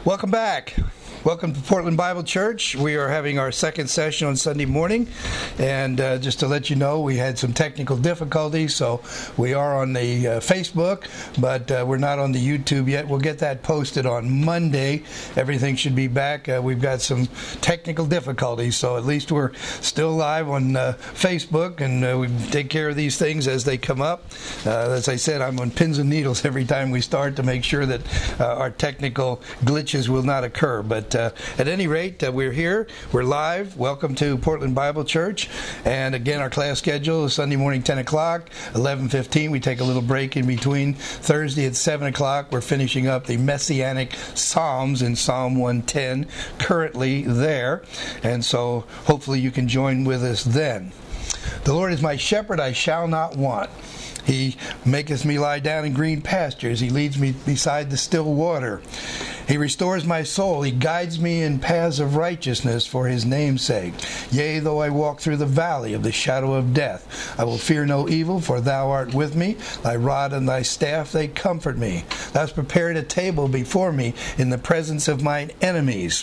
Welcome back. Welcome to Portland Bible Church. We are having our second session on Sunday morning, and just to let you know, we had some technical difficulties, so we are on the Facebook, but we're not on the YouTube yet. We'll get that posted on Monday. Everything should be back. We've got some technical difficulties, so at least we're still live on Facebook, and we take care of these things as they come up. As I said, I'm on pins and needles every time we start to make sure that our technical glitches will not occur, but at any rate, we're here. We're live. Welcome to Portland Bible Church. And again, our class schedule is Sunday morning, 10 o'clock, 11:15. We take a little break in between. Thursday at 7 o'clock, we're finishing up the Messianic Psalms in Psalm 110, currently there. And so hopefully you can join with us then. The Lord is my shepherd, I shall not want. He maketh me lie down in green pastures. He leads me beside the still water. He restores my soul. He guides me in paths of righteousness for his name's sake. Yea, though I walk through the valley of the shadow of death, I will fear no evil, for thou art with me. Thy rod and thy staff, they comfort me. Thou hast prepared a table before me in the presence of mine enemies.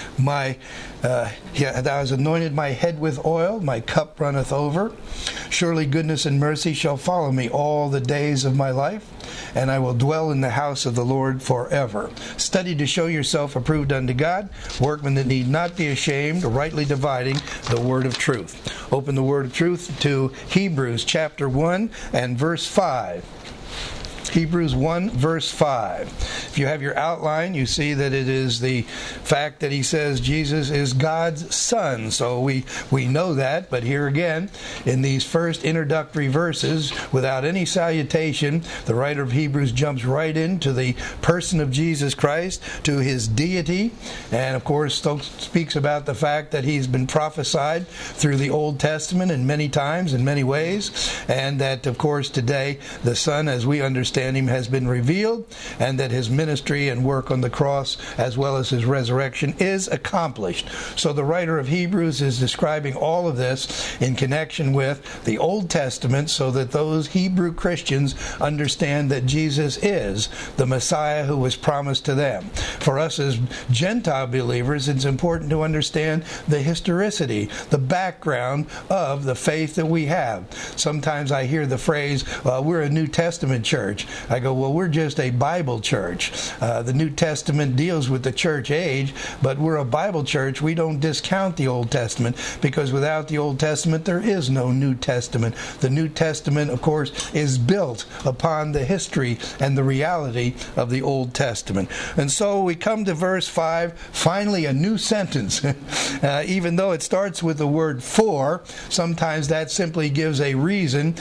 Thou hast anointed my head with oil, my cup runneth over. Surely goodness and mercy shall follow me all the days of my life, and I will dwell in the house of the Lord forever. Study to show yourself approved unto God, workmen that need not be ashamed, rightly dividing the word of truth. Open the word of truth to Hebrews chapter 1 and verse 5. Hebrews 1, verse 5. If you have your outline, you see that it is the fact that he says Jesus is God's Son. So we know that, but here again, in these first introductory verses, without any salutation, the writer of Hebrews jumps right into the person of Jesus Christ, to his deity, and of course speaks about the fact that he's been prophesied through the Old Testament in many times, in many ways, and that, of course, today the Son, as we understand him, has been revealed, and that his ministry and work on the cross as well as his resurrection is accomplished. So the writer of Hebrews is describing all of this in connection with the Old Testament, so that those Hebrew Christians understand that Jesus is the Messiah who was promised to them. For us as Gentile believers, it's important to understand the historicity, the background of the faith that we have. Sometimes I hear the phrase, we're a New Testament church. I go, well, we're just a Bible church. The New Testament deals with the church age, but we're a Bible church. We don't discount the Old Testament, because without the Old Testament, there is no New Testament. The New Testament, of course, is built upon the history and the reality of the Old Testament. And so we come to verse 5, finally a new sentence. Even though it starts with the word for, sometimes that simply gives a reason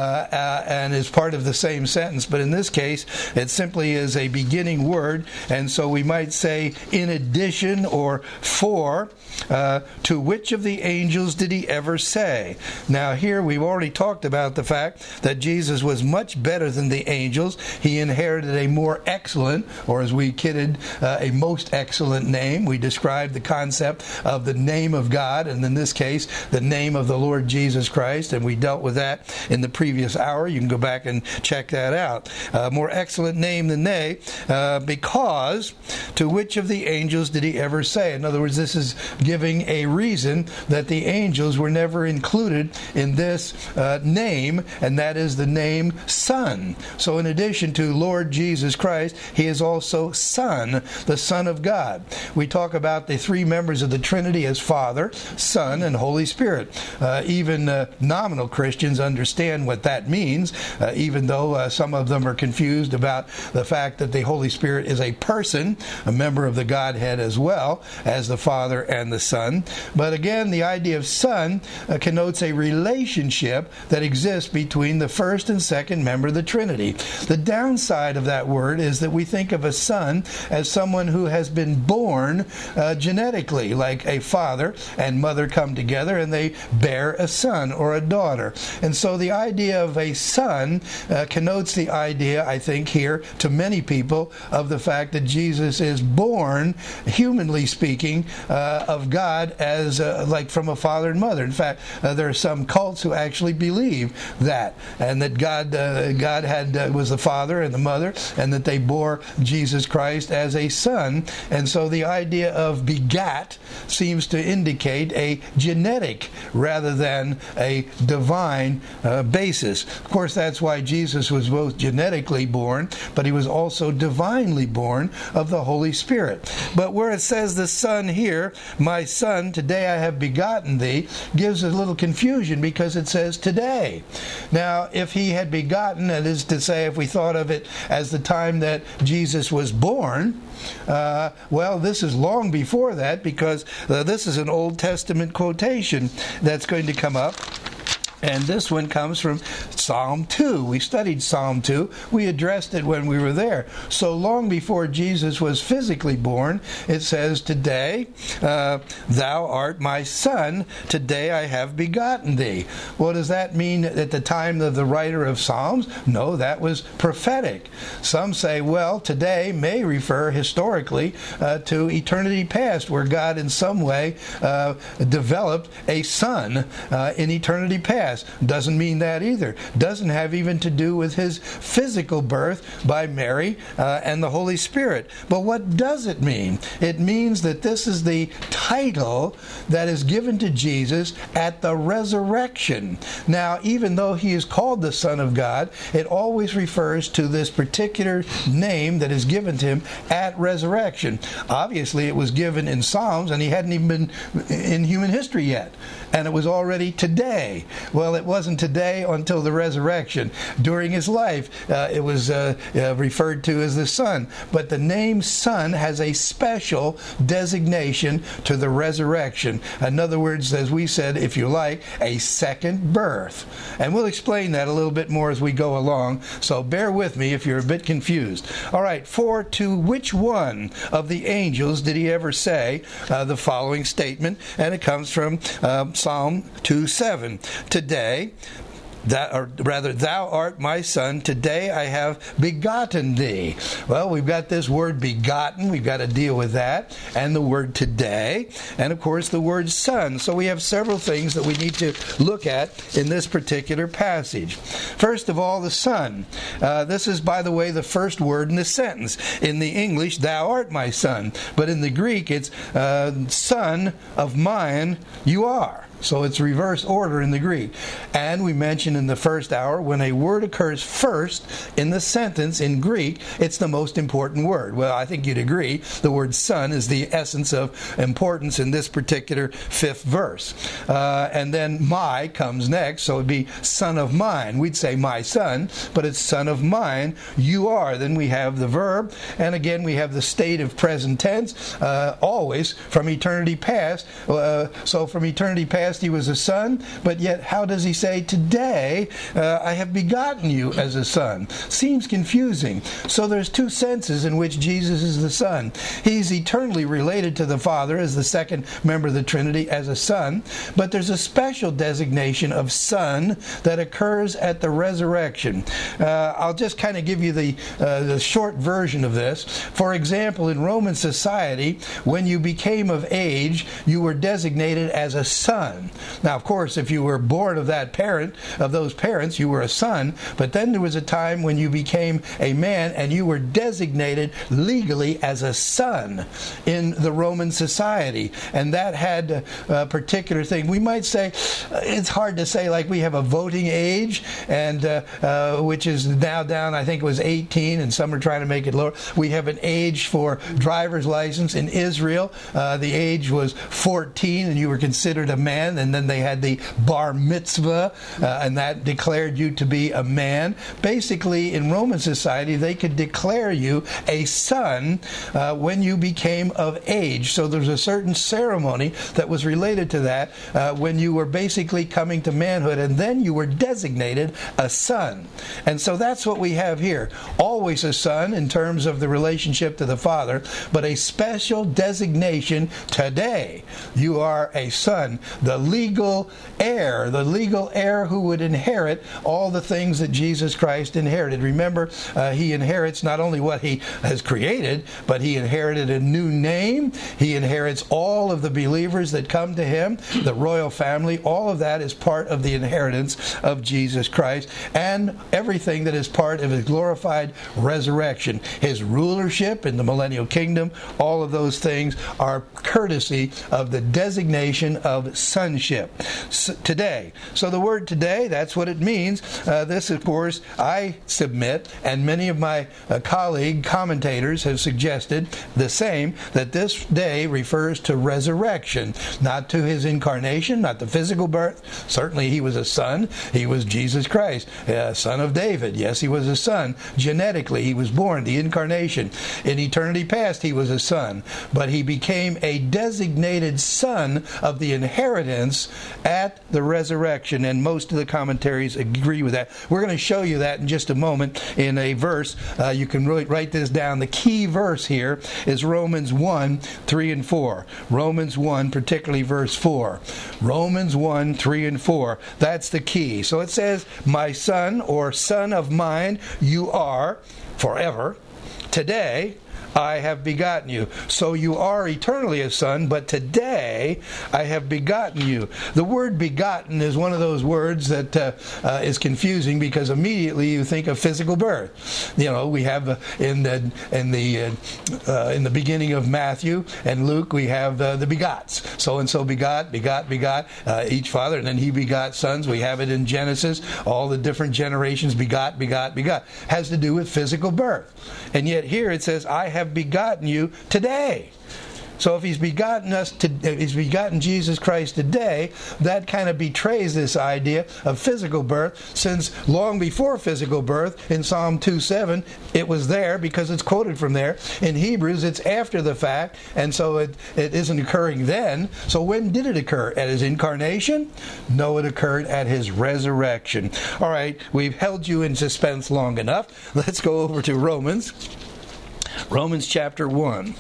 and is part of the same sentence. But in this case, it simply is a beginning word, and so we might say, in addition or for, to which of the angels did he ever say? Now here we've already talked about the fact that Jesus was much better than the angels. He inherited a more excellent, or as we kidded, a most excellent name. We described the concept of the name of God, and in this case, the name of the Lord Jesus Christ, and we dealt with that in the previous hour. You can go back and check that out. More excellent name than they, because to which of the angels did he ever say? In other words, this is giving a reason that the angels were never included in this name, and that is the name Son. So in addition to Lord Jesus Christ, he is also Son, the Son of God. We talk about the three members of the Trinity as Father, Son, and Holy Spirit. Even nominal Christians understand what that means, even though some of them are confused about the fact that the Holy Spirit is a person, a member of the Godhead as well as the Father and the Son. But again, the idea of Son connotes a relationship that exists between the first and second member of the Trinity. The downside of that word is that we think of a son as someone who has been born genetically, like a father and mother come together and they bear a son or a daughter. And so the idea of a son connotes the idea idea, I think, here to many people of the fact that Jesus is born, humanly speaking, of God as like from a father and mother. In fact, there are some cults who actually believe that, and that God was the father and the mother, and that they bore Jesus Christ as a son. And so the idea of begat seems to indicate a genetic rather than a divine basis. Of course, that's why Jesus was both genetically born, but he was also divinely born of the Holy Spirit. But where it says the Son here, my Son, today I have begotten thee, gives a little confusion because it says today. Now, if he had begotten, that is to say, if we thought of it as the time that Jesus was born, well, this is long before that, because this is an Old Testament quotation that's going to come up. And this one comes from Psalm 2. We studied Psalm 2. We addressed it when we were there. So long before Jesus was physically born, it says, today thou art my son, today I have begotten thee. Well, does that mean at the time of the writer of Psalms? No, that was prophetic. Some say, well, today may refer historically to eternity past, where God in some way developed a son in eternity past. Doesn't mean that either. Doesn't have even to do with his physical birth by Mary and the Holy Spirit. But what does it mean? It means that this is the title that is given to Jesus at the resurrection. Now, even though he is called the Son of God, it always refers to this particular name that is given to him at resurrection. Obviously, it was given in Psalms, and he hadn't even been in human history yet. And it was already today. Well, it wasn't today until the resurrection. During his life, it was referred to as the Son. But the name Son has a special designation to the resurrection. In other words, as we said, if you like, a second birth. And we'll explain that a little bit more as we go along. So bear with me if you're a bit confused. All right, for to which one of the angels did he ever say the following statement? And it comes from Psalm 2:7. Today, thou art my son, today I have begotten thee. Well, we've got this word begotten, we've got to deal with that, and the word today, and of course the word son. So we have several things that we need to look at in this particular passage. First of all, the son. This is, by the way, the first word in the sentence. In the English, thou art my son, but in the Greek it's son of mine you are. So it's reverse order in the Greek. And we mentioned in the first hour, when a word occurs first in the sentence in Greek, it's the most important word. Well, I think you'd agree the word son is the essence of importance in this particular fifth verse. And then my comes next, so it'd be son of mine. We'd say my son, but it's son of mine you are. Then we have the verb, and again we have the state of present tense, always from eternity past. So from eternity past he was a son, but yet how does he say, today I have begotten you as a son? Seems confusing. So there's two senses in which Jesus is the Son. He's eternally related to the Father as the second member of the Trinity as a son, but there's a special designation of son that occurs at the resurrection. I'll just kind of give you the short version of this. For example, in Roman society, when you became of age, you were designated as a son. Now, of course, if you were born of those parents, you were a son, but then there was a time when you became a man and you were designated legally as a son in the Roman society. And that had a particular thing. We might say, it's hard to say, like we have a voting age, and which is now down, I think it was 18, and some are trying to make it lower. We have an age for driver's license in Israel. The age was 14, and you were considered a man. And then they had the bar mitzvah, and that declared you to be a man. Basically, in Roman society, they could declare you a son when you became of age. So there's a certain ceremony that was related to that when you were basically coming to manhood, and then you were designated a son. And so that's what we have here. Always a son in terms of the relationship to the Father, but a special designation today. You are a son. The legal heir, who would inherit all the things that Jesus Christ inherited. Remember, he inherits not only what he has created, but he inherited a new name. He inherits all of the believers that come to him, the royal family. All of that is part of the inheritance of Jesus Christ, and everything that is part of his glorified resurrection. His rulership in the millennial kingdom, all of those things are courtesy of the designation of sonship. Today. So the word today, that's what it means. This, of course, I submit, and many of my colleague commentators have suggested the same, that this day refers to resurrection, not to his incarnation, not the physical birth. Certainly he was a son. He was Jesus Christ, son of David. Yes, he was a son. Genetically, he was born, the incarnation. In eternity past, he was a son. But he became a designated son of the inheritance at the resurrection, and most of the commentaries agree with that. We're going to show you that in just a moment in a verse. You can really write this down. The key verse here is Romans 1, 3 and 4. Romans 1, particularly verse 4. Romans 1, 3 and 4. That's the key. So it says, "My son," or "son of mine, you are forever. Today I have begotten you." So you are eternally a son, but today I have begotten you. The word begotten is one of those words that is confusing, because immediately you think of physical birth. You know, we have in the beginning of Matthew and Luke, we have the begots. So and so begot, each father, and then he begot sons. We have it in Genesis, all the different generations, begot. Has to do with physical birth. And yet here it says, "I have begotten you today." So if he's begotten Jesus Christ today, that kind of betrays this idea of physical birth, since long before physical birth, in Psalm 2:7, it was there because it's quoted from there. In Hebrews, it's after the fact, and so it isn't occurring then. So when did it occur? At his incarnation? No, it occurred at his resurrection. All right, we've held you in suspense long enough. Let's go over to Romans. Romans chapter 1.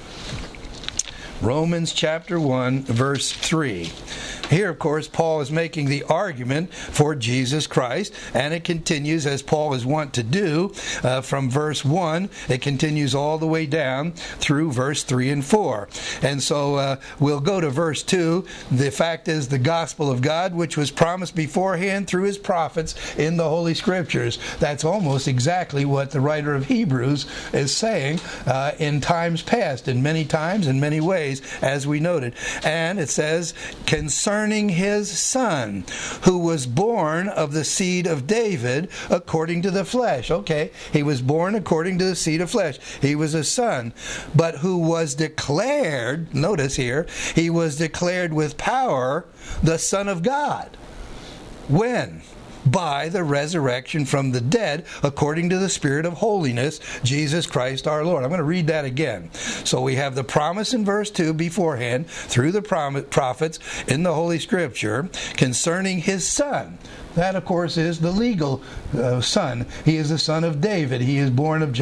Romans chapter 1, verse 3. Here, of course, Paul is making the argument for Jesus Christ, and it continues, as Paul is wont to do, from verse 1. It continues all the way down through verse 3 and 4. And so we'll go to verse 2. The fact is, the gospel of God, which was promised beforehand through his prophets in the Holy Scriptures. That's almost exactly what the writer of Hebrews is saying in times past, in many times, in many ways, as we noted. And it says, concerning his son, who was born of the seed of David according to the flesh. Okay, he was born according to the seed of flesh. He was a son, but who was declared, notice here, he was declared with power the Son of God. When? By the resurrection from the dead, according to the Spirit of holiness, Jesus Christ our Lord. I'm going to read that again. So we have the promise in verse 2 beforehand, through the prophets in the Holy Scripture, concerning his son. That, of course, is the legal son. He is the son of David. He is born of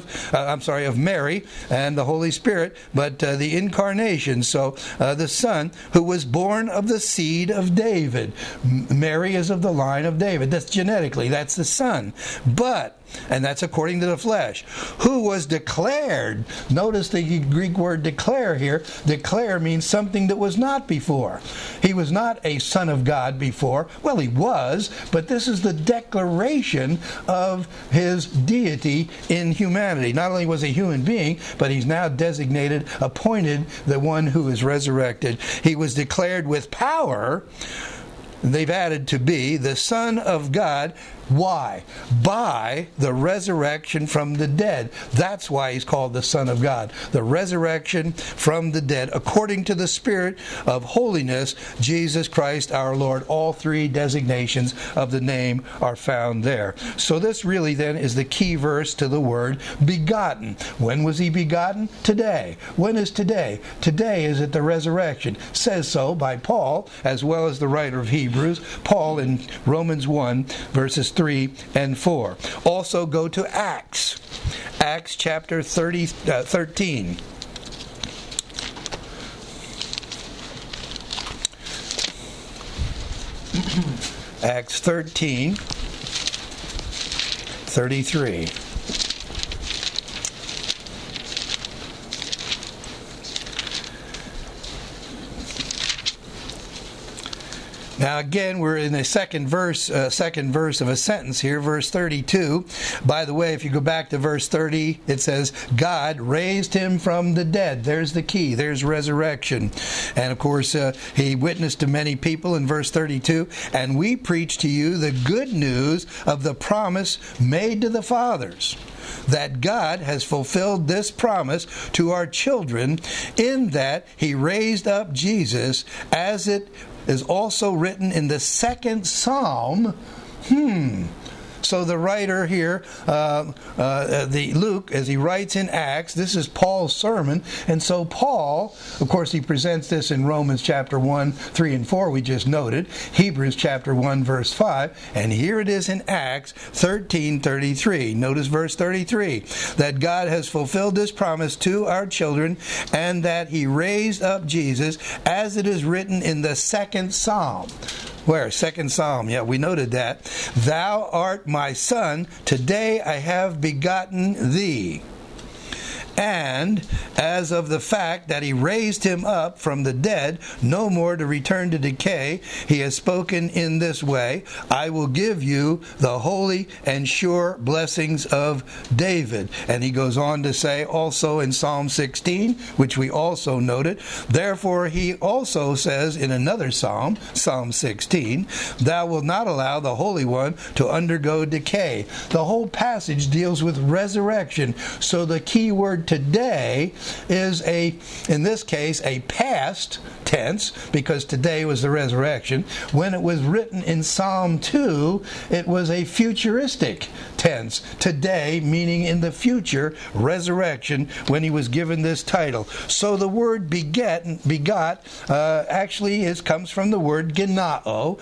of Mary and the Holy Spirit, but the incarnation. So the son who was born of the seed of David. Mary is of the line of David. That's genetically. That's the son. But, and that's according to the flesh, who was declared. Notice the Greek word declare here. Declare means something that was not before. He was not a son of God before. Well, he was, but this is the declaration of his deity in humanity. Not only was he a human being, but he's now designated, appointed, the one who is resurrected. He was declared with power. They've added to be the Son of God. Why? By the resurrection from the dead. That's why he's called the Son of God. The resurrection from the dead, according to the Spirit of holiness, Jesus Christ our Lord. All three designations of the name are found there. So this really then is the key verse to the word begotten. When was he begotten? Today. When is today? Today is at the resurrection. Says so by Paul, as well as the writer of Hebrews. Paul in Romans 1, verses 3 and 4. Also go to Acts. Acts chapter 13. Acts 13:33. Now again, we're in the second verse of a sentence here, verse 32. By the way, if you go back to verse 30, it says, God raised him from the dead. There's the key. There's resurrection. And of course, he witnessed to many people in verse 32, and we preach to you the good news of the promise made to the fathers, that God has fulfilled this promise to our children, in that he raised up Jesus, as it is also written in the second psalm. So the writer here, Luke, as he writes in Acts, this is Paul's sermon. And so Paul, of course, he presents this in Romans chapter 1, 3, and 4, we just noted. Hebrews chapter 1, verse 5. And here it is in Acts 13:33. Notice verse 33. That God has fulfilled this promise to our children, and that he raised up Jesus, as it is written in the second psalm. Where? Second Psalm. Yeah, we noted that. Thou art my son, today I have begotten thee. And as of the fact that he raised him up from the dead, no more to return to decay, he has spoken in this way, I will give you the holy and sure blessings of David. And he goes on to say also in Psalm 16, which we also noted, therefore he also says in another psalm, Psalm 16, thou wilt not allow the Holy One to undergo decay. The whole passage deals with resurrection. So the key word today is in this case, a past tense, because today was the resurrection. When it was written in Psalm 2, it was a futuristic tense. Today, meaning in the future, resurrection, when he was given this title. So the word begot, actually comes from the word genao,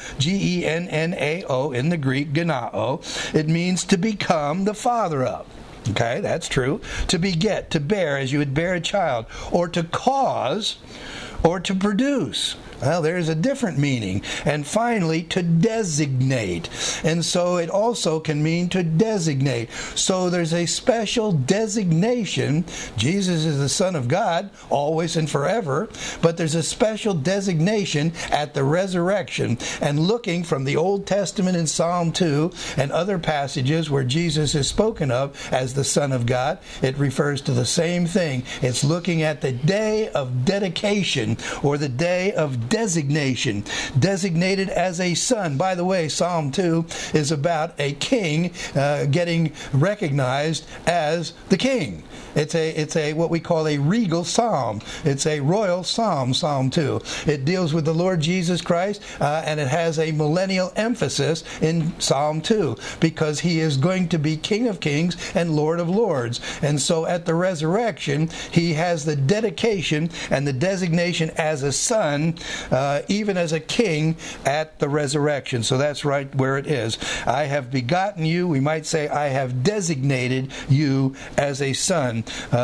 G-E-N-N-A-O in the Greek, genao. It means to become the father of. Okay, that's true. To beget, to bear, as you would bear a child, or to cause, or to produce. Well, there's a different meaning. And finally, to designate. And so it also can mean to designate. So there's a special designation. Jesus is the Son of God, always and forever. But there's a special designation at the resurrection. And looking from the Old Testament in Psalm 2 and other passages where Jesus is spoken of as the Son of God, it refers to the same thing. It's looking at the day of dedication, or the day of designation, designated as a son. By the way, Psalm 2 is about a king getting recognized as the king. It's a what we call a regal psalm. It's a royal psalm, Psalm 2. It deals with the Lord Jesus Christ, and it has a millennial emphasis in Psalm 2, because he is going to be King of Kings and Lord of Lords. And so at the resurrection, he has the dedication and the designation as a son, even as a king at the resurrection. So that's right where it is. I have begotten you. We might say, I have designated you as a son.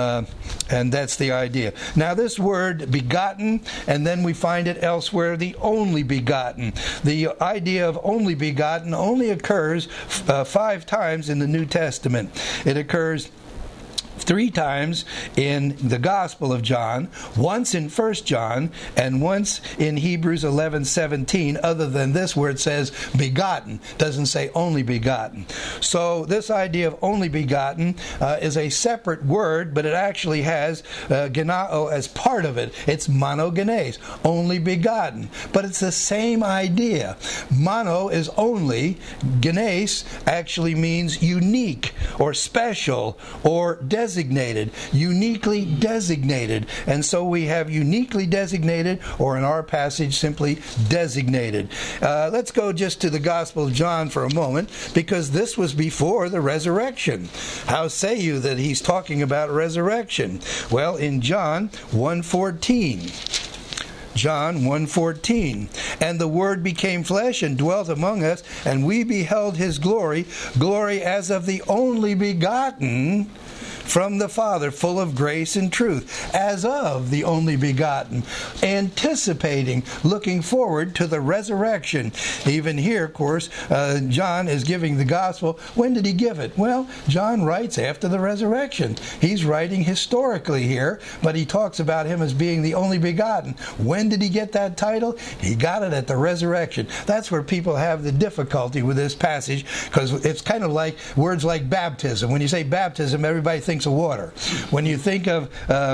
And that's the idea. Now this word begotten, and then we find it elsewhere, the only begotten. The idea of only begotten only occurs 5 times in the New Testament. It occurs 3 times in the Gospel of John, once in 1 John, and once in Hebrews 11:17, other than this where it says begotten. Doesn't say only begotten. So this idea of only begotten is a separate word, but it actually has genao as part of it. It's monogenes, only begotten. But it's the same idea. Mono is only, genes actually means unique or special or designated, uniquely designated. And so we have uniquely designated, or in our passage, simply designated. Let's go just to the Gospel of John for a moment, because this was before the resurrection. How say you that he's talking about resurrection? Well, in John 1:14. John 1:14. And the Word became flesh and dwelt among us, and we beheld his glory, glory as of the only begotten from the Father, full of grace and truth, as of the only begotten, anticipating, looking forward to the resurrection. Even here, of course, John is giving the gospel. When did he give it? Well, John writes after the resurrection. He's writing historically here, but he talks about him as being the only begotten. When did he get that title? He got it at the resurrection. That's where people have the difficulty with this passage, because it's kind of like words like baptism. When you say baptism, everybody thinks of water. When you think of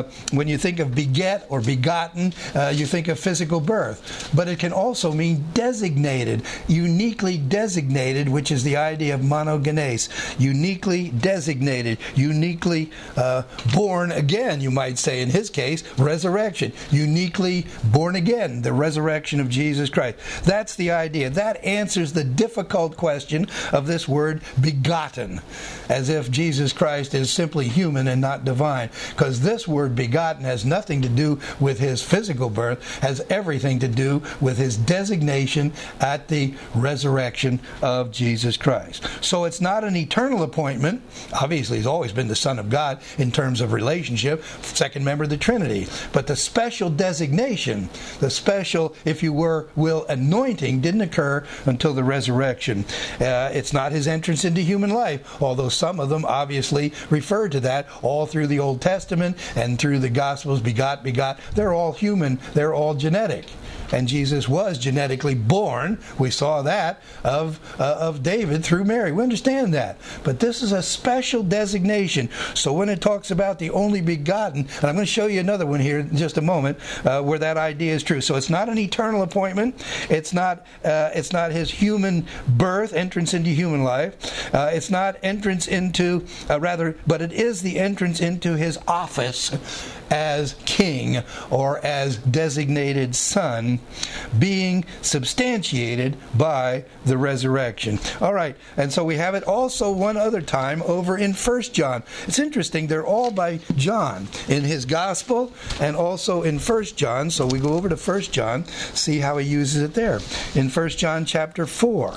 beget or begotten, you think of physical birth. But it can also mean designated, uniquely designated, which is the idea of monogenes. Uniquely designated, uniquely born again, you might say in his case, resurrection. Uniquely born again, the resurrection of Jesus Christ. That's the idea. That answers the difficult question of this word begotten, as if Jesus Christ is simply human and not divine. Because this word begotten has nothing to do with his physical birth, has everything to do with his designation at the resurrection of Jesus Christ. So it's not an eternal appointment. Obviously, he's always been the Son of God in terms of relationship, second member of the Trinity. But the special designation, the special, if you will, anointing didn't occur until the resurrection. It's not his entrance into human life, although some of them obviously refer to that all through the Old Testament and through the Gospels, begot. They're all human. They're all genetic. And Jesus was genetically born, we saw that, of David through Mary. We understand that. But this is a special designation. So when it talks about the only begotten, and I'm going to show you another one here in just a moment, where that idea is true. So it's not an eternal appointment. It's not his human birth, entrance into human life. It's not entrance into, but it is the entrance into his office as king or as designated son, being substantiated by the resurrection. All right, and so we have it also one other time over in 1 John. It's interesting, they're all by John in his gospel and also in 1 John. So we go over to 1 John, see how he uses it there. In 1 John chapter 4.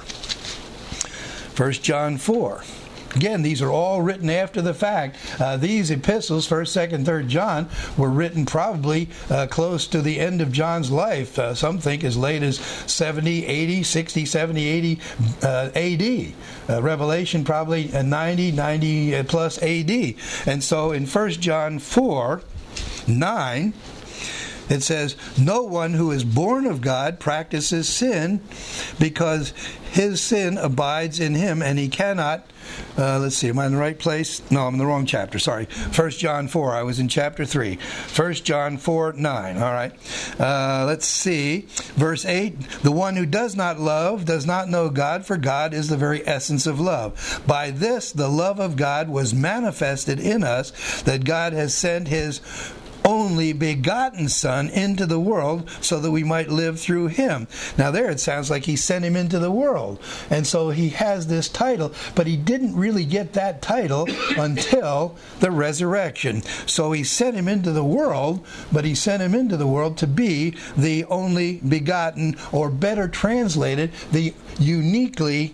1 John 4. Again, these are all written after the fact. These epistles, 1st, 2nd, 3rd John, were written probably close to the end of John's life. Some think as late as 70, 80, 60, 70, 80 A.D. Revelation probably 90 plus A.D. And so in 1 John 4, 9, it says, "No one who is born of God practices sin, because his sin abides in him, and he cannot..." Let's see, am I in the right place? No, I'm in the wrong chapter, sorry. 1 John 4, I was in chapter 3. 1 John 4, 9, all right. Let's see, verse 8, "The one who does not love does not know God, for God is the very essence of love. By this the love of God was manifested in us, that God has sent his only begotten Son into the world so that we might live through him." Now there it sounds like he sent him into the world. And so he has this title, but he didn't really get that title until the resurrection. So he sent him into the world, but he sent him into the world to be the only begotten, or better translated, the uniquely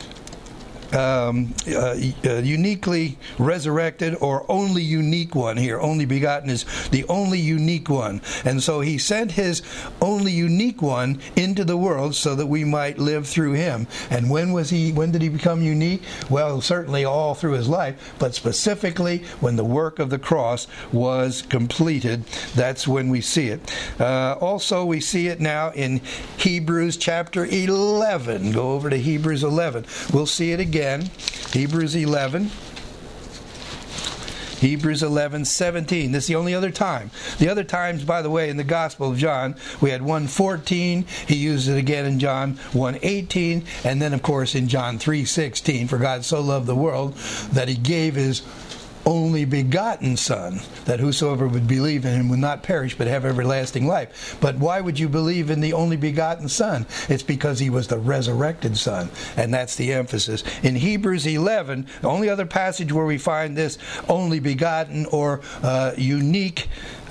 resurrected, or only unique one here. Only begotten is the only unique one. And so he sent his only unique one into the world so that we might live through him. And when did he become unique? Well, certainly all through his life, but specifically when the work of the cross was completed. That's when we see it. Also, we see it now in Hebrews chapter 11. Go over to Hebrews 11. We'll see it again. Hebrews 11. Hebrews 11:17. This is the only other time. The other times, by the way, in the Gospel of John, we had 1:14. He used it again in John 1:18. And then, of course, in John 3:16, "For God so loved the world that he gave his only begotten Son, that whosoever would believe in him would not perish but have everlasting life." But why would you believe in the only begotten Son? It's because he was the resurrected Son, and that's the emphasis. In Hebrews 11, the only other passage where we find this only begotten or unique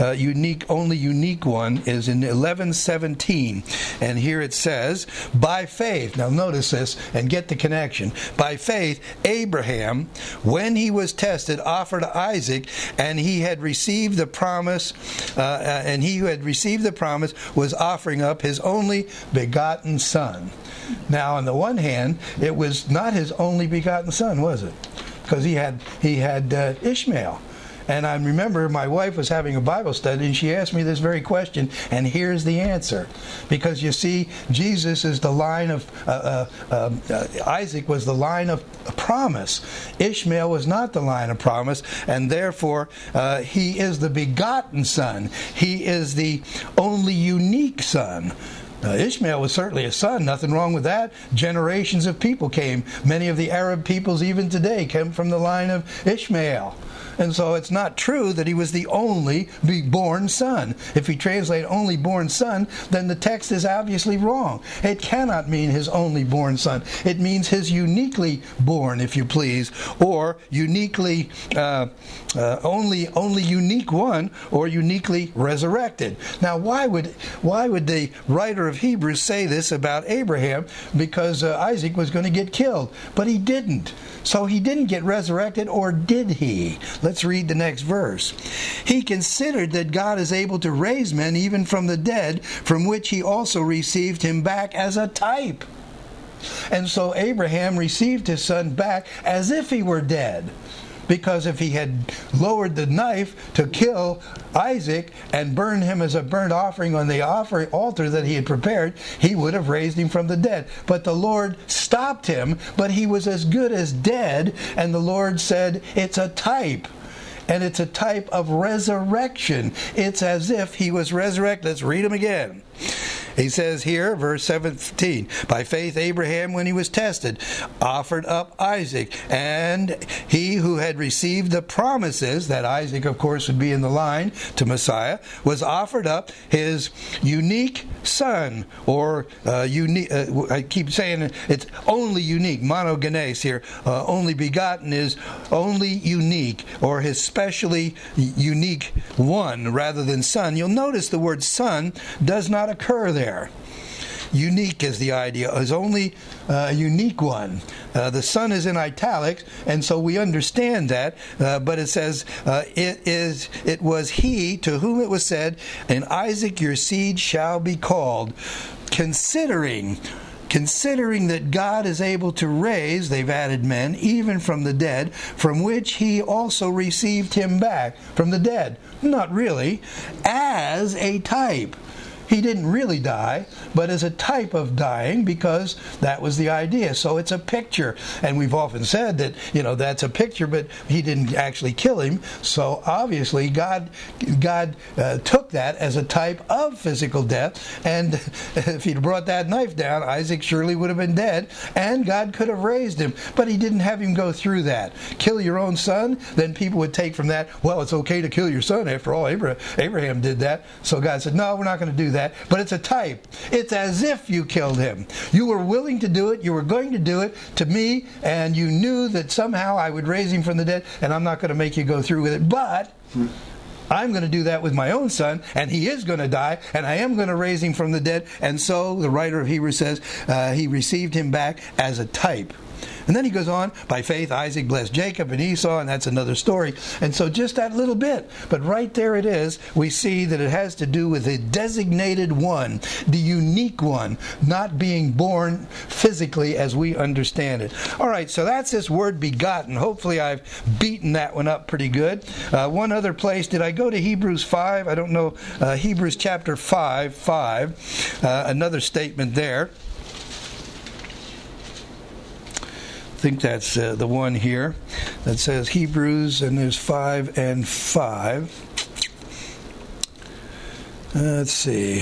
one is in 11:17, and here it says, "By faith," now notice this and get the connection, "by faith Abraham, when he was tested, offered offer to Isaac, and he had received the promise, and he who had received the promise was offering up his only begotten son. Now, on the one hand, it was not his only begotten son, was it? Because he had Ishmael. And I remember my wife was having a Bible study, and she asked me this very question, and here's the answer. Because you see, Jesus is the line of, Isaac was the line of promise. Ishmael was not the line of promise, and therefore he is the begotten son. He is the only unique son. Ishmael was certainly a son, nothing wrong with that. Generations of people came. Many of the Arab peoples even today came from the line of Ishmael. And so it's not true that he was the only born son. If we translate only born son, then the text is obviously wrong. It cannot mean his only born son. It means his uniquely born, if you please, or uniquely, only unique one, or uniquely resurrected. Now, why would the writer of Hebrews say this about Abraham? Because Isaac was going to get killed, but he didn't. So he didn't get resurrected, or did he? Let's read the next verse. He considered that God is able to raise men even from the dead, from which he also received him back as a type. And so Abraham received his son back as if he were dead. Because if he had lowered the knife to kill Isaac and burn him as a burnt offering on the altar that he had prepared, he would have raised him from the dead. But the Lord stopped him, but he was as good as dead, and the Lord said, it's a type. And it's a type of resurrection. It's as if he was resurrected. Let's read him again. He says here, verse 17, by faith Abraham, when he was tested, offered up Isaac, and he who had received the promises, that Isaac, of course, would be in the line to Messiah, was offered up his unique son, or unique. I keep saying it's only unique, monogenes here. Only begotten is only unique, or his specially unique one, rather than son. You'll notice the word son does not occur there. Unique is the idea, is only a unique one. The son is in italics, and so we understand that, but it says, it was he to whom it was said, in Isaac your seed shall be called. Considering that God is able to raise, they've added men, even from the dead, from which he also received him back from the dead. Not really, as a type. He didn't really die, but as a type of dying, because that was the idea. So it's a picture. And we've often said that, that's a picture, but he didn't actually kill him. So obviously God took that as a type of physical death. And if he'd brought that knife down, Isaac surely would have been dead, and God could have raised him. But he didn't have him go through that. Kill your own son, then people would take from that, well, it's okay to kill your son. After all, Abraham did that. So God said, no, we're not going to do that. But it's a type. It's as if you killed him. You were willing to do it. You were going to do it to me, and you knew that somehow I would raise him from the dead, and I'm not going to make you go through with it. But I'm going to do that with my own son, and he is going to die, and I am going to raise him from the dead. And so the writer of Hebrews says he received him back as a type. And then he goes on, by faith Isaac blessed Jacob and Esau, and that's another story. And so just that little bit, but right there it is, we see that it has to do with the designated one, the unique one, not being born physically as we understand it. All right, so that's this word begotten. Hopefully I've beaten that one up pretty good. One other place, did I go to Hebrews 5? I don't know, Hebrews chapter 5, another statement there. I think that's the one here that says Hebrews, and there's 5 and 5. Let's see.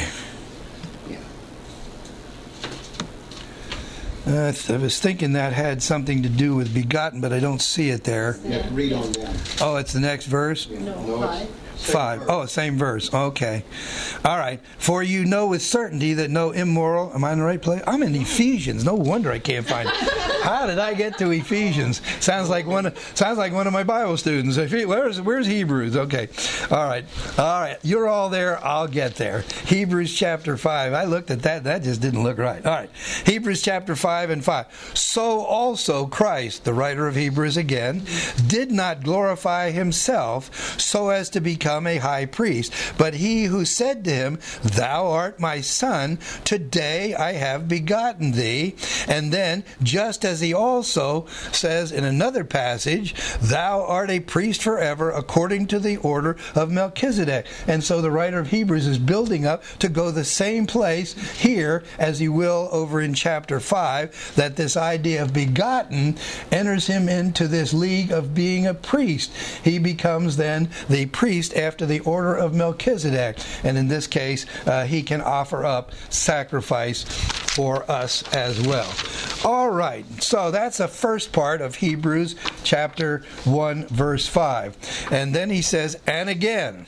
I was thinking that had something to do with begotten, but I don't see it there. You have to read on that. Oh, it's the next verse? No, 5. 5. Oh, same verse. Okay. All right. For you know with certainty that no immoral... Am I in the right place? I'm in Ephesians. No wonder I can't find it. How did I get to Ephesians? Sounds like one of my Bible students. Where's Hebrews? Okay. All right. You're all there. I'll get there. Hebrews chapter 5. I looked at that. That just didn't look right. All right. Hebrews chapter 5 and 5. So also Christ, the writer of Hebrews again, did not glorify himself so as to become a high priest, but he who said to him, Thou art my son, today I have begotten thee. And then, just as he also says in another passage, Thou art a priest forever according to the order of Melchizedek. And so the writer of Hebrews is building up to go the same place here as he will over in chapter 5, that this idea of begotten enters him into this league of being a priest. He becomes then the priest after the order of Melchizedek. And in this case, he can offer up sacrifice for us as well. All right, so that's the first part of Hebrews chapter 1, verse 5. And then he says, and again,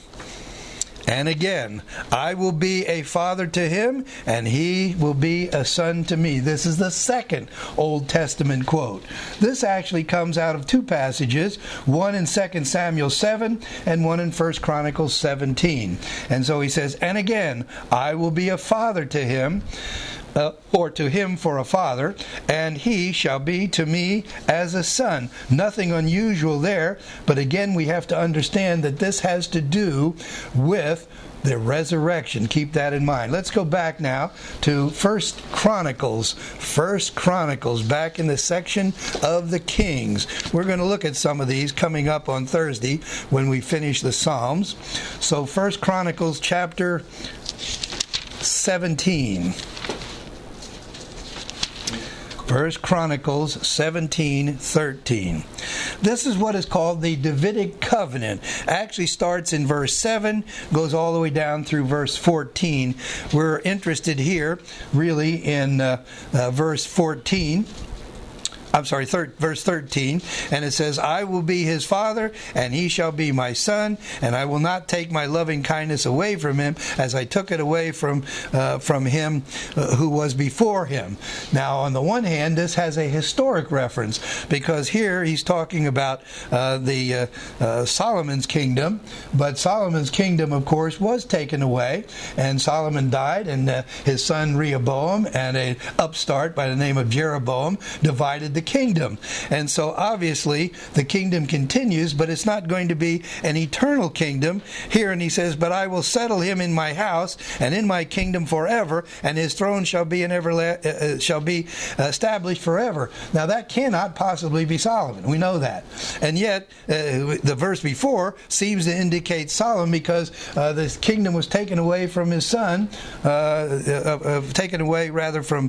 I will be a father to him, and he will be a son to me. This is the second Old Testament quote. This actually comes out of two passages, one in 2 Samuel 7 and one in 1 Chronicles 17. And so he says, and again, I will be a father to him, or to him for a father, and he shall be to me as a son. Nothing unusual there, but again we have to understand that this has to do with the resurrection. Keep that in mind. Let's go back now to 1 Chronicles. 1 Chronicles, back in the section of the Kings. We're going to look at some of these coming up on Thursday when we finish the Psalms. So 1 Chronicles chapter 17. 1 Chronicles 17:13. This is what is called the Davidic covenant. Actually starts in verse 7, goes all the way down through verse 14. We're interested here really in verse 14. Verse 13, and it says, I will be his father, and he shall be my son, and I will not take my loving kindness away from him, as I took it away from him who was before him. Now, on the one hand, this has a historic reference, because here he's talking about Solomon's kingdom, but Solomon's kingdom, of course, was taken away, and Solomon died, and his son Rehoboam and an upstart by the name of Jeroboam divided the kingdom. And so obviously the kingdom continues, but it's not going to be an eternal kingdom here. And he says, but I will settle him in my house and in my kingdom forever, and his throne shall be established forever. Now that cannot possibly be Solomon. We know that. And yet the verse before seems to indicate Solomon, because this kingdom was taken away from his son, taken away rather from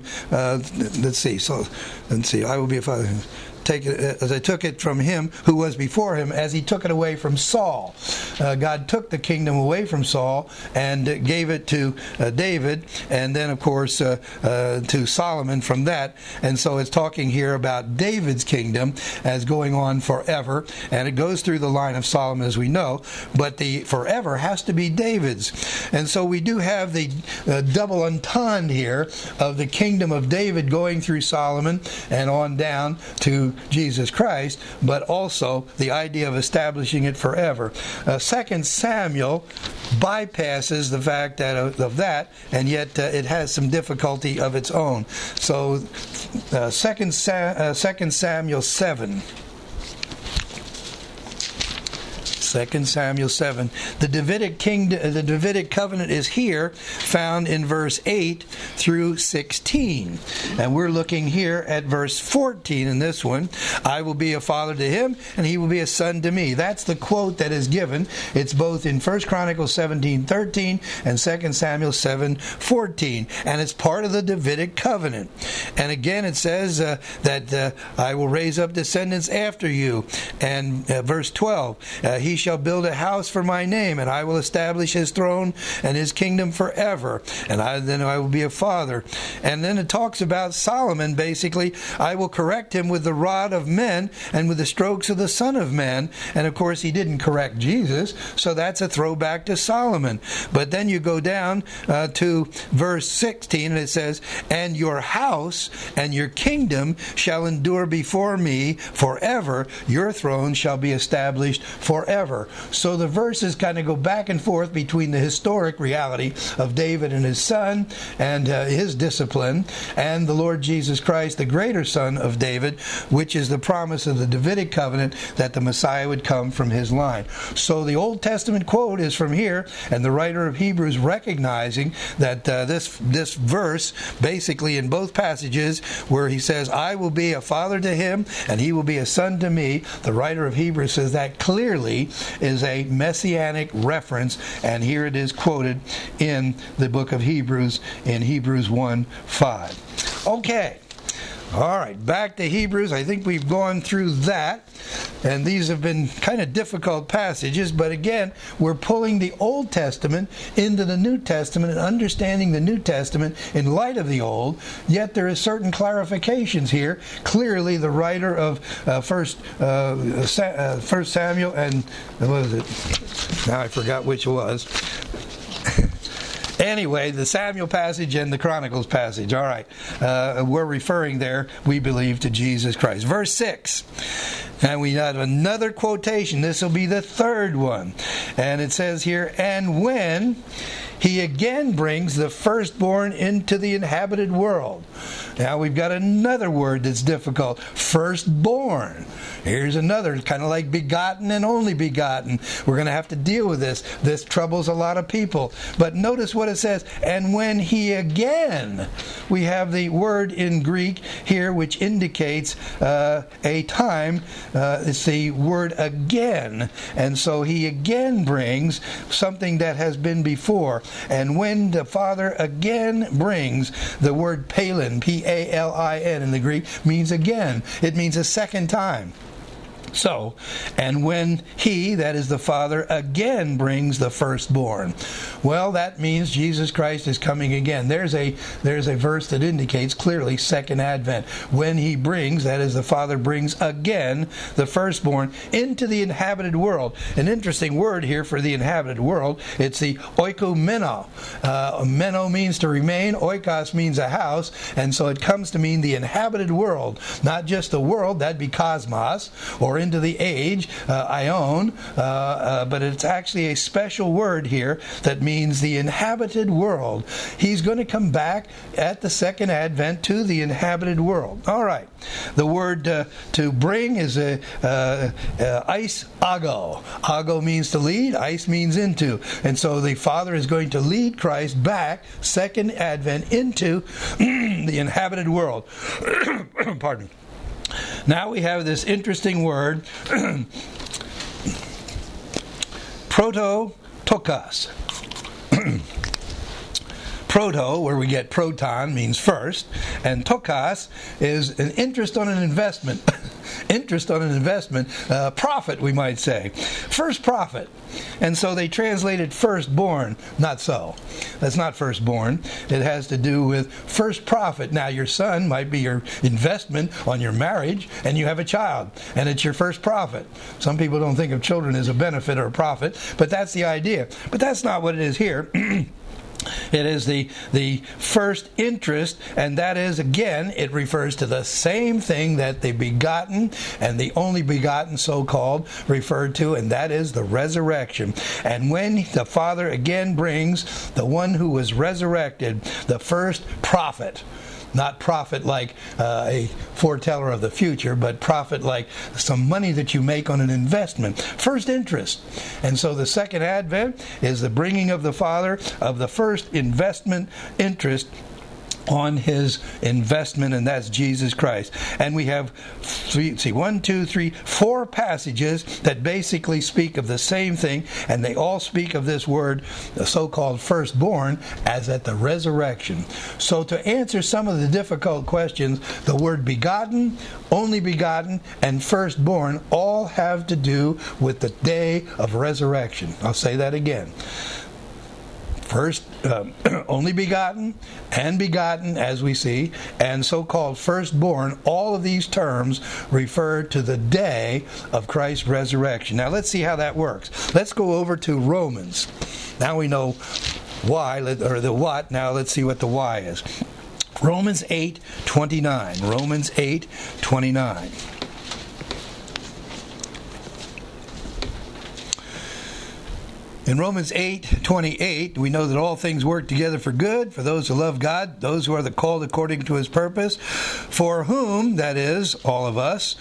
I will be a father. As I took it from him who was before him, as he took it away from Saul. God took the kingdom away from Saul and gave it to David, and then of course to Solomon from that. And so it's talking here about David's kingdom as going on forever, and it goes through the line of Solomon as we know, but the forever has to be David's. And so we do have the double entendre here of the kingdom of David going through Solomon and on down to Jesus Christ, but also the idea of establishing it forever. 2 Samuel bypasses the fact of that, and yet it has some difficulty of its own. So 2 Samuel 7. 2 Samuel 7. The Davidic covenant is here, found in verse 8 through 16. And we're looking here at verse 14 in this one. I will be a father to him, and he will be a son to me. That's the quote that is given. It's both in 1 Chronicles 17:13 and 2 Samuel 7:14. And it's part of the Davidic covenant. And again it says that I will raise up descendants after you. And verse 12, he shall build a house for my name, and I will establish his throne and his kingdom forever. And then I will be a father. And then it talks about Solomon, basically. I will correct him with the rod of men and with the strokes of the Son of Man. And of course, he didn't correct Jesus, so that's a throwback to Solomon. But then you go down to verse 16, and it says, and your house and your kingdom shall endure before me forever. Your throne shall be established forever. So the verses kind of go back and forth between the historic reality of David and his son and his discipline, and the Lord Jesus Christ, the greater son of David, which is the promise of the Davidic covenant that the Messiah would come from his line. So the Old Testament quote is from here, and the writer of Hebrews recognizing that this verse, basically in both passages where he says, I will be a father to him and he will be a son to me, the writer of Hebrews says that clearly is a messianic reference, and here it is quoted in the book of Hebrews in Hebrews 1:5. Okay. All right, back to Hebrews. I think we've gone through that, and these have been kind of difficult passages, but again, we're pulling the Old Testament into the New Testament and understanding the New Testament in light of the Old, yet there is certain clarifications here. Clearly, the writer of First Samuel and, what was it? Now I forgot which it was. Anyway, the Samuel passage and the Chronicles passage. All right. We're referring there, we believe, to Jesus Christ. Verse 6. And we have another quotation. This will be the third one. And it says here, and when he again brings the firstborn into the inhabited world. Now we've got another word that's difficult. Firstborn. Here's another, kind of like begotten and only begotten. We're going to have to deal with this. This troubles a lot of people. But notice what it says. And when he again, we have the word in Greek here which indicates a time. It's the word again. And so he again brings something that has been before. And when the Father again brings, the word palin, P-A-L-I-N in the Greek, means again. It means a second time. So, and when he, that is the Father, again brings the firstborn. Well, that means Jesus Christ is coming again. There's a verse that indicates clearly second advent. When he brings, that is the Father brings again the firstborn into the inhabited world. An interesting word here for the inhabited world. It's the oikumeno. Meno means to remain. Oikos means a house. And so it comes to mean the inhabited world. Not just the world, that'd be cosmos, or into the age, aion, but it's actually a special word here that means the inhabited world. He's going to come back at the second advent to the inhabited world. All right. The word to bring is eis ago. Ago means to lead, eis means into. And so the Father is going to lead Christ back, second advent, into the inhabited world. Pardon me. Now we have this interesting word, prototokos. Proto, where we get proton, means first, and tokos is an interest on an investment. Interest on an investment, profit, we might say. First profit. And so they translated firstborn. Not so. That's not firstborn. It has to do with first profit. Now, your son might be your investment on your marriage, and you have a child, and it's your first profit. Some people don't think of children as a benefit or a profit, but that's the idea. But that's not what it is here. It is the first interest, and that is, again, it refers to the same thing that the begotten and the only begotten, so-called, referred to, and that is the resurrection. And when the Father again brings the one who was resurrected, the first prophet, not profit like a foreteller of the future, but profit like some money that you make on an investment. First interest. And so the second advent is the bringing of the Father of the first investment interest on his investment, and that's Jesus Christ. And we have 4 passages that basically speak of the same thing, and they all speak of this word, the so-called firstborn, as at the resurrection. So to answer some of the difficult questions, the word begotten, only begotten, and firstborn all have to do with the day of resurrection. I'll say that again. First, only begotten and begotten, as we see, and so-called firstborn, all of these terms refer to the day of Christ's resurrection. Now let's see how that works. Let's go over to Romans. Now we know why, or the what. Now let's see what the why is. Romans 8:29. Romans 8:29. In Romans 8:28, we know that all things work together for good, for those who love God, those who are the called according to his purpose, for whom, that is, all of us,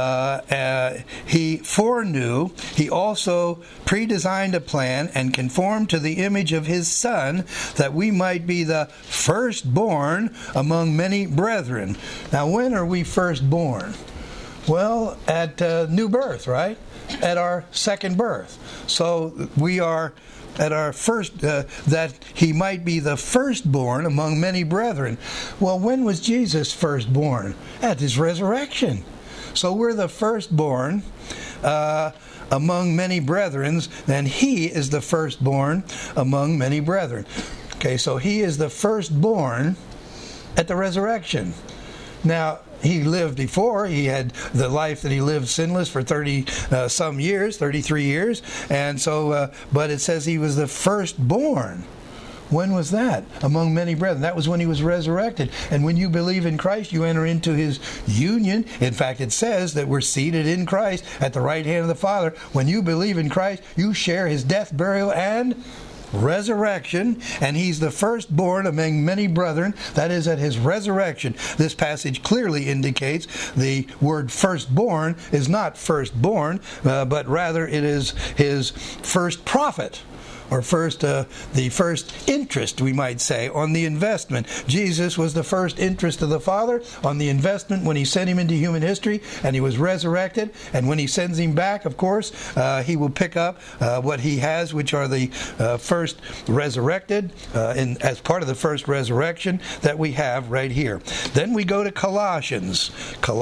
he foreknew, he also predesigned a plan and conformed to the image of his Son, that we might be the firstborn among many brethren. Now, when are we firstborn? Well, at new birth, right? At our second birth. So we are at our first, that he might be the firstborn among many brethren. Well, when was Jesus firstborn? At his resurrection. So we're the firstborn among many brethren, and he is the firstborn among many brethren. Okay, so he is the firstborn at the resurrection. Now, he lived before. He had the life that he lived sinless for 30-some years, 33 years. And so, but it says he was the firstborn. When was that? Among many brethren. That was when he was resurrected. And when you believe in Christ, you enter into his union. In fact, it says that we're seated in Christ at the right hand of the Father. When you believe in Christ, you share his death, burial, and resurrection, and he's the firstborn among many brethren. That is at his resurrection. This passage clearly indicates the word firstborn is not firstborn, but rather it is his first profit, or the first interest, we might say, on the investment. Jesus was the first interest of the Father on the investment when he sent him into human history, and he was resurrected. And when he sends him back, of course, he will pick up what he has, which are the first resurrected, as part of the first resurrection that we have right here. Then we go to Colossians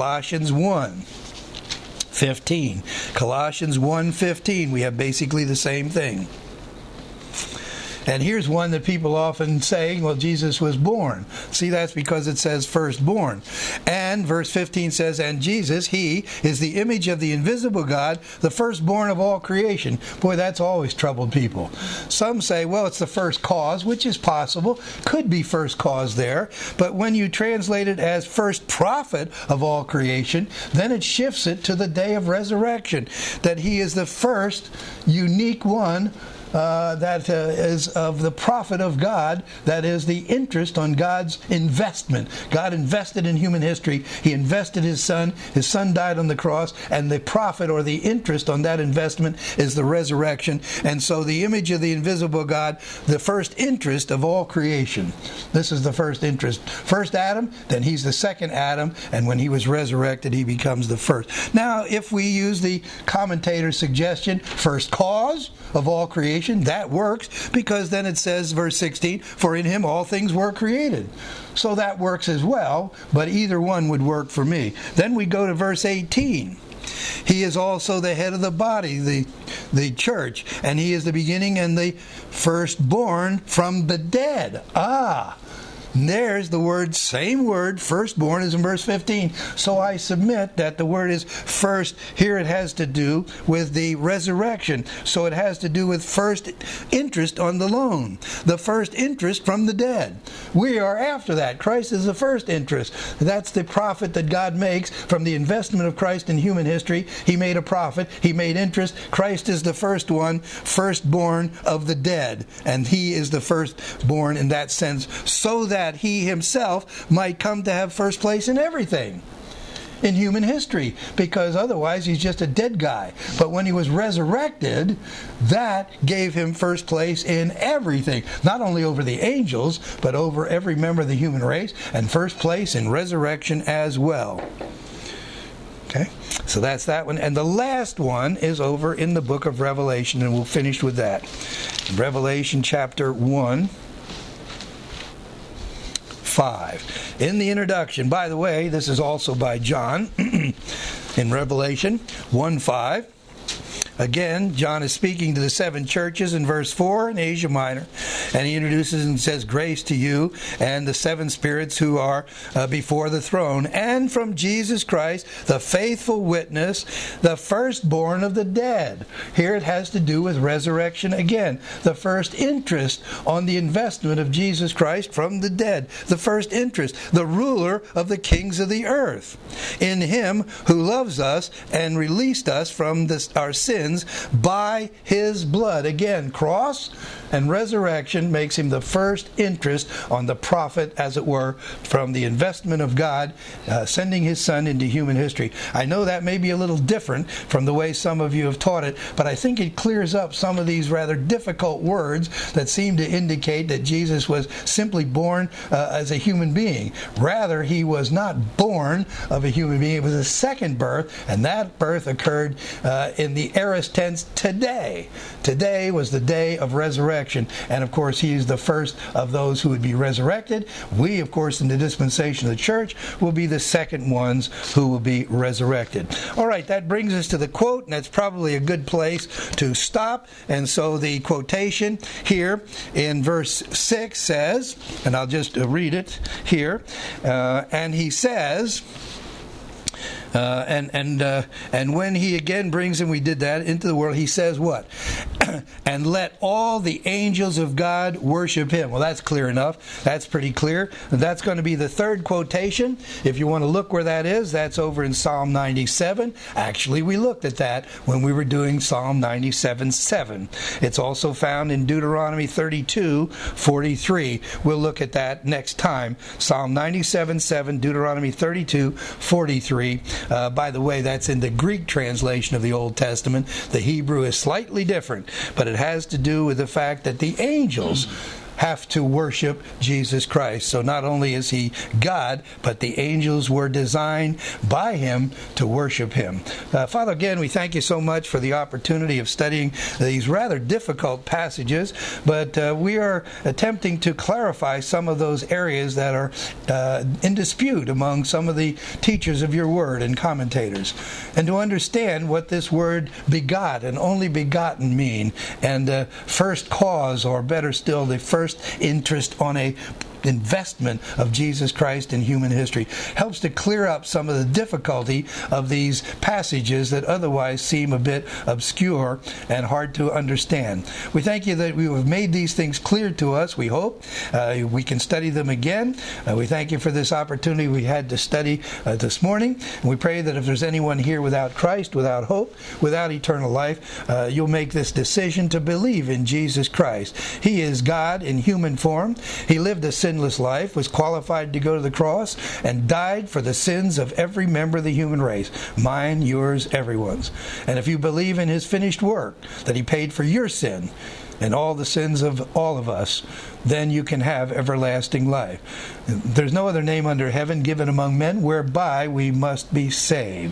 1:15. Colossians 1:15, we have basically the same thing. And here's one that people often say, well, Jesus was born. See, that's because it says firstborn. And verse 15 says, and Jesus, he is the image of the invisible God, the firstborn of all creation. Boy, that's always troubled people. Some say, well, it's the first cause, which is possible. Could be first cause there. But when you translate it as first prophet of all creation, then it shifts it to the day of resurrection. That he is the first unique one that is of the prophet of God, that is the interest on God's investment. God invested in human history. He invested his Son. His Son died on the cross, and the profit or the interest on that investment is the resurrection. And so the image of the invisible God, the first interest of all creation. This is the first interest. First Adam, then he's the second Adam, and when he was resurrected, he becomes the first. Now, if we use the commentator's suggestion, first cause of all creation, that works, because then it says, verse 16, for in him all things were created. So that works as well, but either one would work for me. Then we go to verse 18. He is also the head of the body, the church, and he is the beginning and the firstborn from the dead. There's the word, same word, firstborn, is in verse 15. So I submit that the word is first. Here it has to do with the resurrection. So it has to do with first interest on the loan. The first interest from the dead. We are after that. Christ is the first interest. That's the profit that God makes from the investment of Christ in human history. He made a profit. He made interest. Christ is the first one, firstborn of the dead. And he is the firstborn in that sense, so that he himself might come to have first place in everything. in human history, because otherwise he's just a dead guy. But when he was resurrected, that gave him first place in everything, not only over the angels, but over every member of the human race, and first place in resurrection as well. Okay, so that's that one. And the last one is over in the book of Revelation, and we'll finish with that. Revelation chapter 1. 5. In the introduction, by the way, this is also by John in Revelation 1:5. Again, John is speaking to the 7 churches in verse 4 in Asia Minor, and he introduces and says, "Grace to you and the 7 spirits who are before the throne, and from Jesus Christ, the faithful witness, the firstborn of the dead." Here it has to do with resurrection again. The first interest on the investment of Jesus Christ from the dead. The first interest, the ruler of the kings of the earth. In him who loves us and released us from our sins by his blood. Again, cross and resurrection makes him the first interest on the profit, as it were, from the investment of God, sending his Son into human history. I know that may be a little different from the way some of you have taught it, but I think it clears up some of these rather difficult words that seem to indicate that Jesus was simply born as a human being. Rather, he was not born of a human being. It was a second birth, and that birth occurred in the aorist tense, today. Today was the day of resurrection, and of course he is the first of those who would be resurrected. We, of course, in the dispensation of the church, will be the second ones who will be resurrected. All right, that brings us to the quote, and that's probably a good place to stop. And so the quotation here in verse 6 says, and I'll just read it here, and he says, and when he again brings him, we did that, into the world, he says what? And let all the angels of God worship him. Well, that's clear enough. That's pretty clear. That's going to be the third quotation. If you want to look where that is, that's over in Psalm 97. Actually, we looked at that when we were doing Psalm 97:7. It's also found in Deuteronomy 32:43. We'll look at that next time. Psalm 97:7, Deuteronomy 32:43. By the way, that's in the Greek translation of the Old Testament. The Hebrew is slightly different, but it has to do with the fact that the angels have to worship Jesus Christ. So not only is he God, but the angels were designed by him to worship him. Father, again, we thank you so much for the opportunity of studying these rather difficult passages, but we are attempting to clarify some of those areas that are in dispute among some of the teachers of your word and commentators, and to understand what this word begot and only begotten mean, and first cause, or better still, the first interest on a investment of Jesus Christ in human history. Helps to clear up some of the difficulty of these passages that otherwise seem a bit obscure and hard to understand. We thank you that we have made these things clear to us. We hope we can study them again. We thank you for this opportunity we had to study this morning. And we pray that if there's anyone here without Christ, without hope, without eternal life, you'll make this decision to believe in Jesus Christ. He is God in human form. He lived a sinless life, was qualified to go to the cross, and died for the sins of every member of the human race. Mine, yours, everyone's. And if you believe in his finished work, that he paid for your sin and all the sins of all of us, then you can have everlasting life. There's no other name under heaven given among men whereby we must be saved.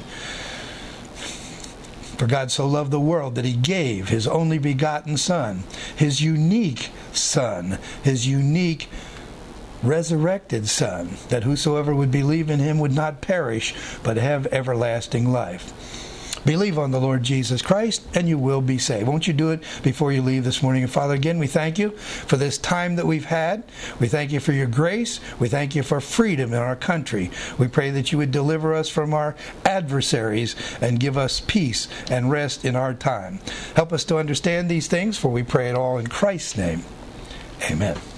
For God so loved the world that he gave his only begotten Son, his unique Son, his unique resurrected Son, that whosoever would believe in him would not perish, but have everlasting life. Believe on the Lord Jesus Christ, and you will be saved. Won't you do it before you leave this morning? And Father, again, we thank you for this time that we've had. We thank you for your grace. We thank you for freedom in our country. We pray that you would deliver us from our adversaries and give us peace and rest in our time. Help us to understand these things, for we pray it all in Christ's name. Amen.